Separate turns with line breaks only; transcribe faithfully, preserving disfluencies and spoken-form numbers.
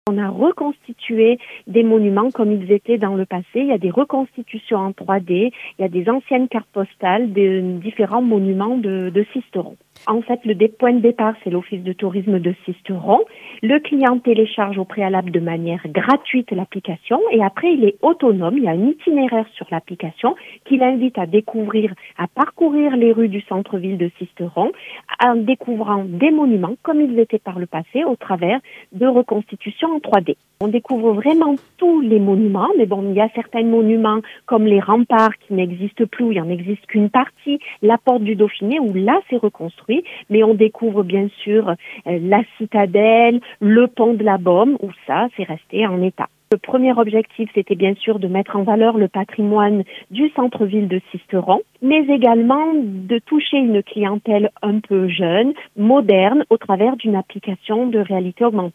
On a reconstitué des monuments comme ils étaient dans le passé. Il y a des reconstitutions en trois D, il y a des anciennes cartes postales, des différents monuments de, de Sisteron. En fait, le dé- point de départ, c'est l'Office de tourisme de Sisteron. Le client télécharge au préalable de manière gratuite l'application et après, il est autonome. Il y a un itinéraire sur l'application qui l'invite à découvrir, à parcourir les rues du centre-ville de Sisteron en découvrant des monuments comme ils étaient par le passé au travers de reconstitutions en trois D. On découvre vraiment tous les monuments, mais bon, il y a certains monuments comme les remparts qui n'existent plus, où il n'en existe qu'une partie, la porte du Dauphiné où là c'est reconstruit, mais on découvre bien sûr euh, la citadelle, le pont de la Baume où ça c'est resté en état. Le premier objectif, c'était bien sûr de mettre en valeur le patrimoine du centre-ville de Sisteron, mais également de toucher une clientèle un peu jeune, moderne, au travers d'une application de réalité augmentée.